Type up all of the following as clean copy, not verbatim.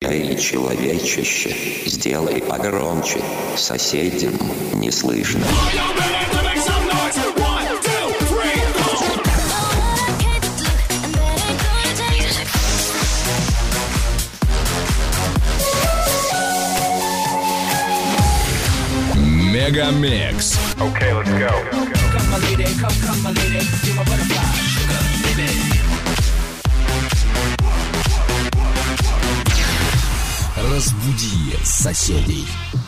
Эй, человечище, сделай погромче, соседям не слышно. Мегамикс. Okay, let's go. Come my lady, come my lady, you're my butterfly, sugar, baby. Разбуди соседей.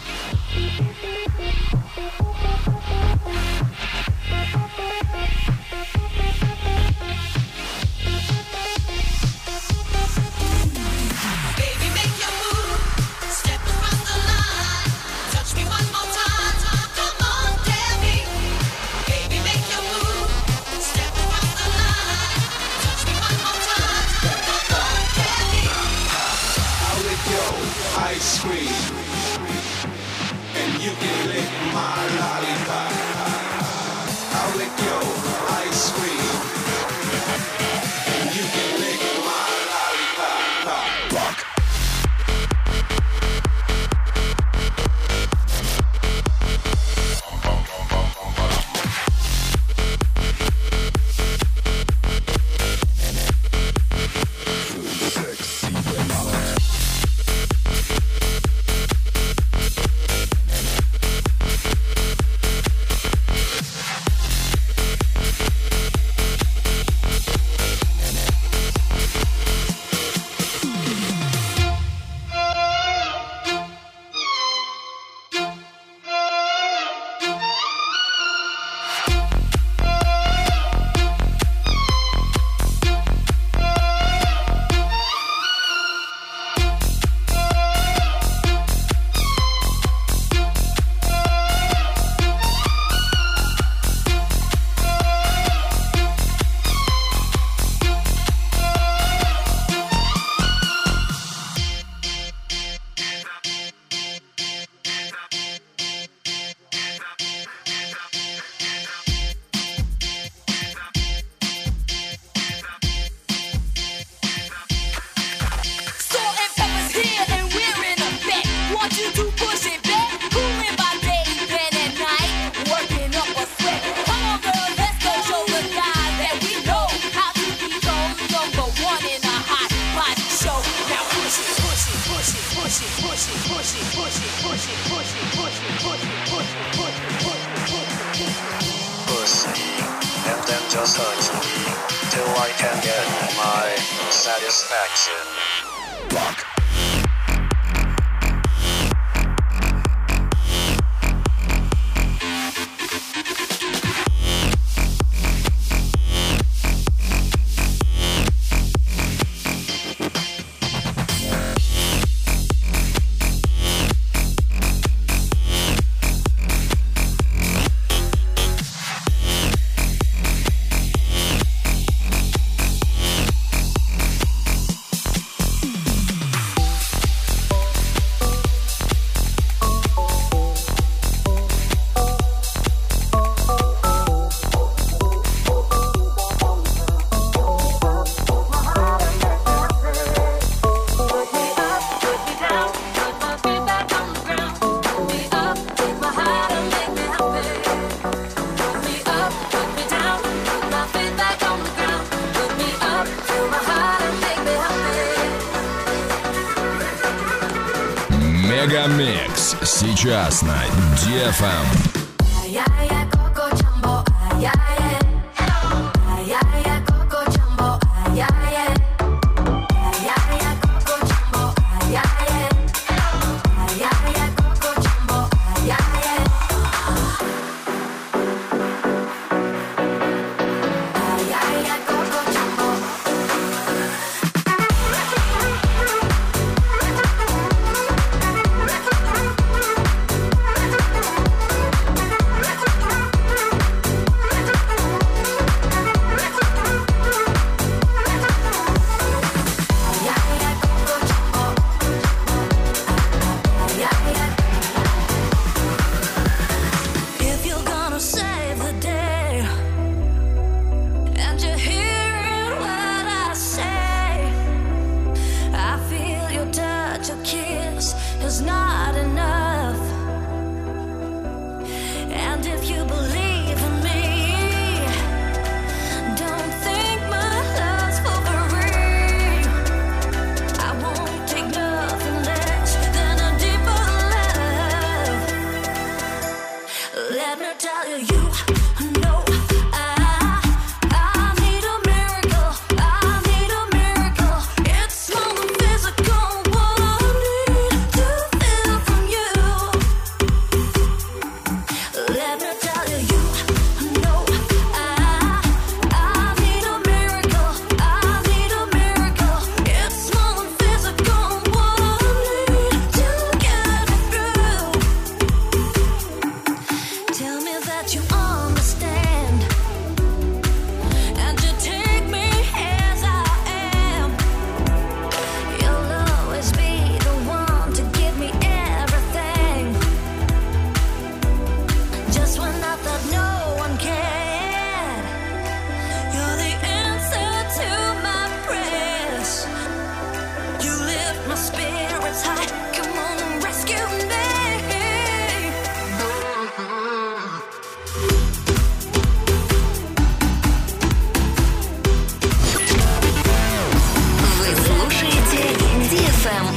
Ice cream, and you can lick my lollipop. I'll lick your ice cream, and you can lick my lollipop. Rock. Just touch me till I can get my satisfaction. Rock. Мегамикс сейчас на DFM.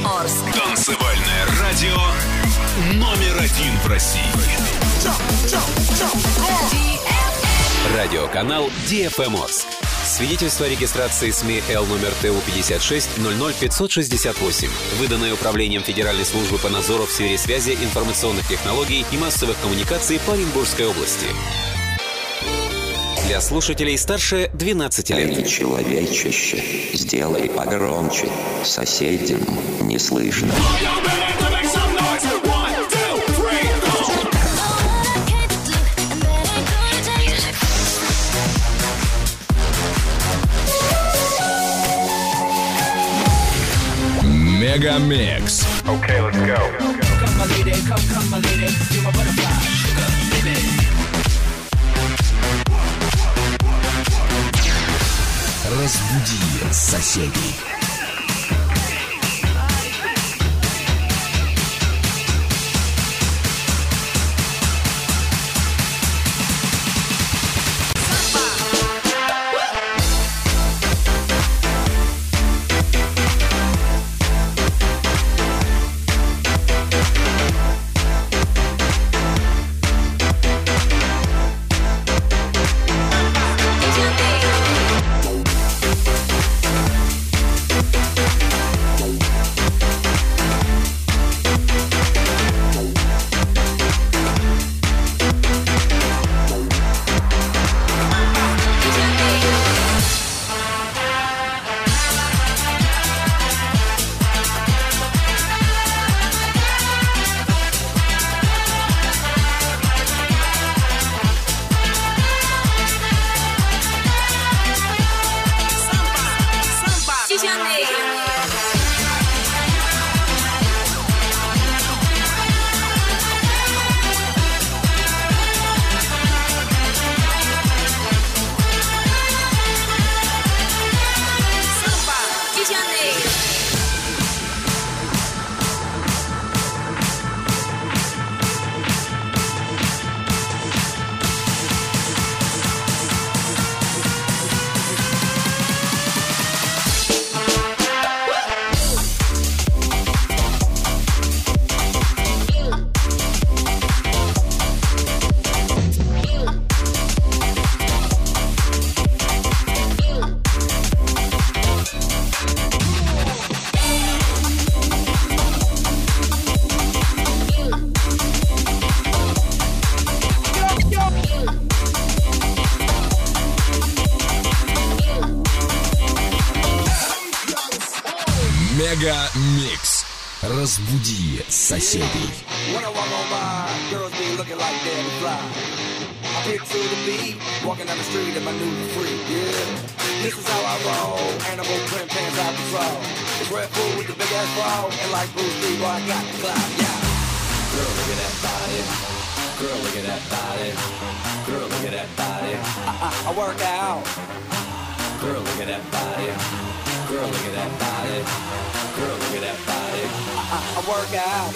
Орск. Танцевальное радио номер 1 в России. Радиоканал DFM Орск. Свидетельство о регистрации СМИ Л номер ТУ 56 00568, выданное Управлением Федеральной службы по надзору в сфере связи, информационных технологий и массовых коммуникаций по Оренбургской области. Для слушателей старше 12 лет. Эй, человечище, сделай погромче, соседям не слышно. Мегамикс. Okay, let's go. Come, my lady, come, my lady. You're my butterfly, sugar, baby. Разбуди соседей. Мегамикс. Разбуди соседей. When I walk on by, girls be looking like Daddy Fly. I pick to the beat, walking down the street in my new free. Yeah, this is how I roll. Animal print pants out control. The Red Bull with the big ass bra, and like Bruce Lee, boy, I got the clout. Yeah. Girl, look at that body. Girl, look at that body. Girl, look at that body. I work out. Girl, look at that body. Girl, look at that body. Girl, look at that body. I work out.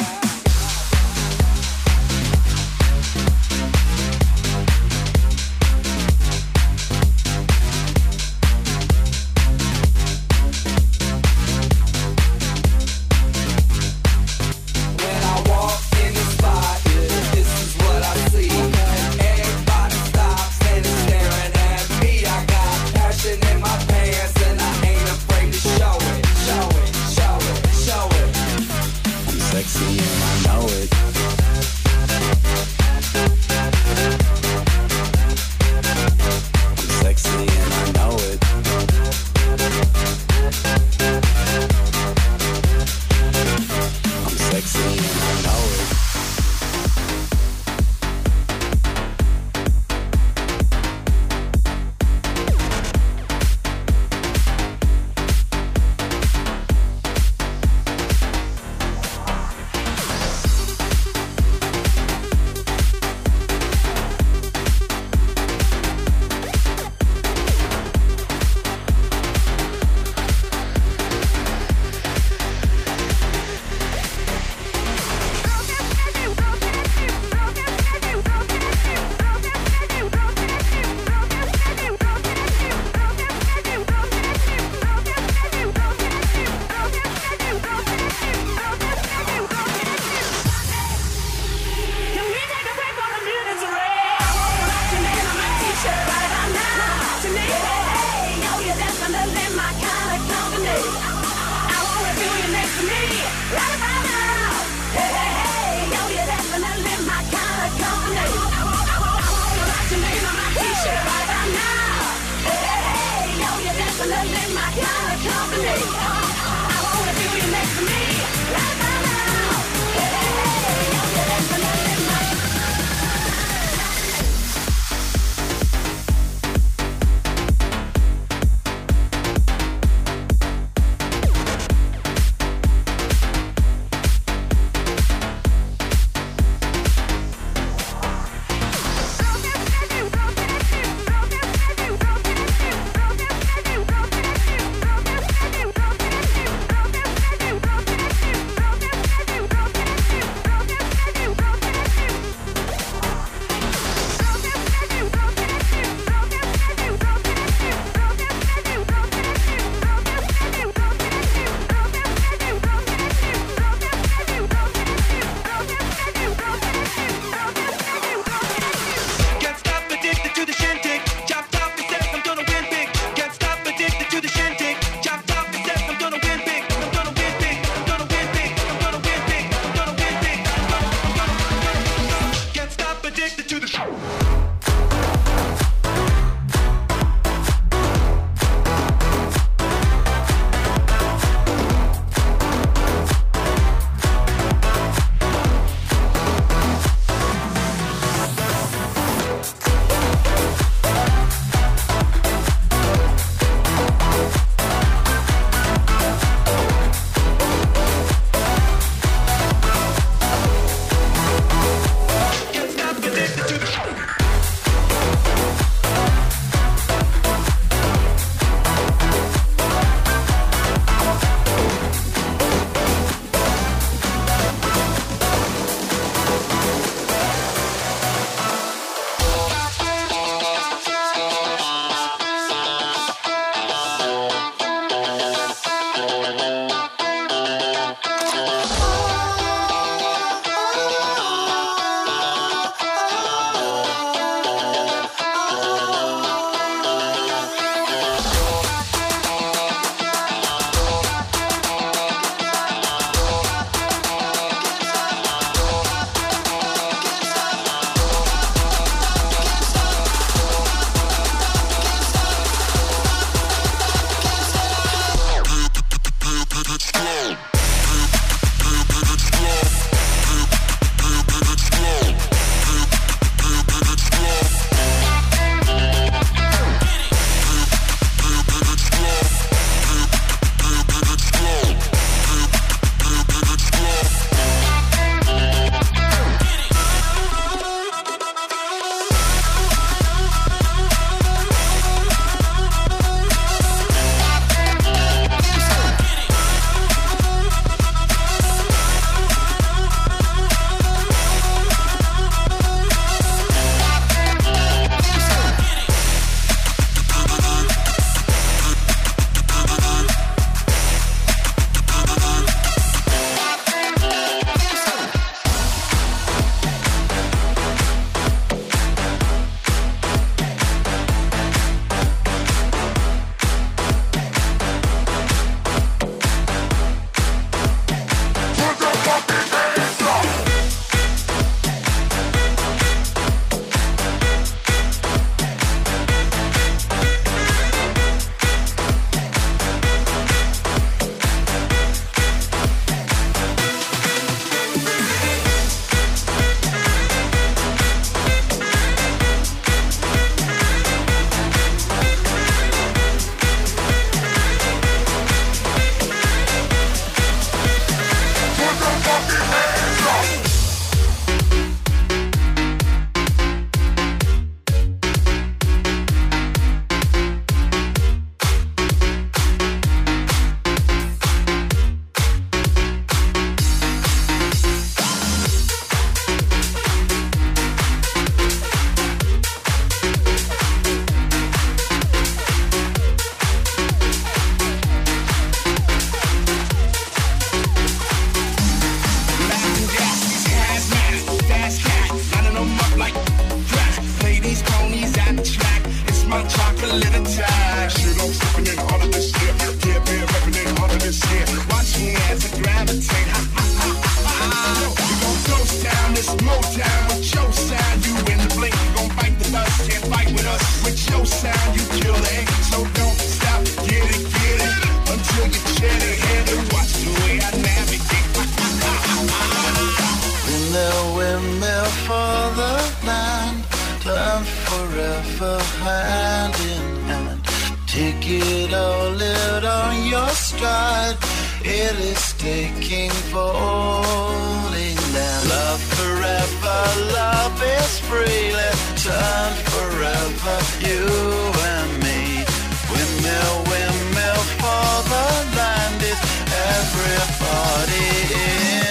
Love forever, hand in hand. Take it all out on your stride. It is taking falling down. Love forever, love is free. Let's turn forever, you and me. Windmill, windmill for the land is everybody in.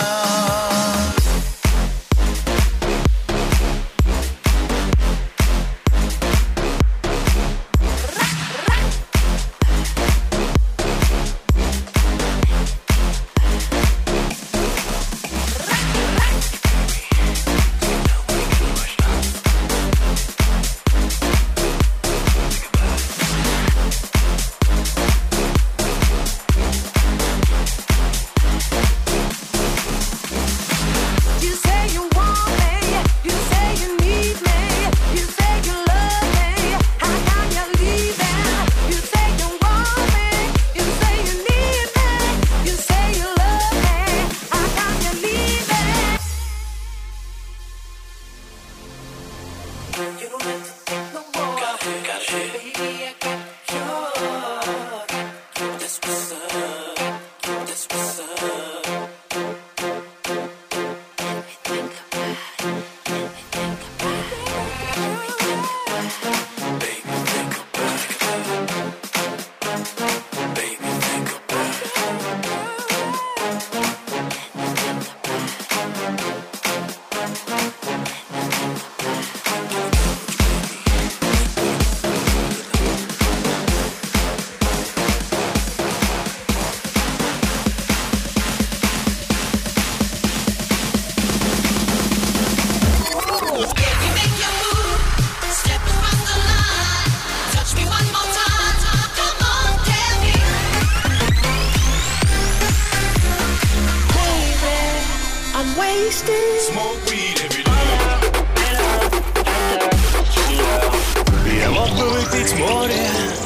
Я мог бы выпить море,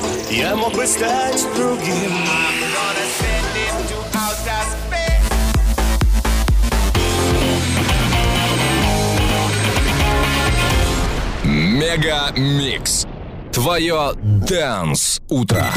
я мог бы стать другим. Мега Микс. Твое Dance утро.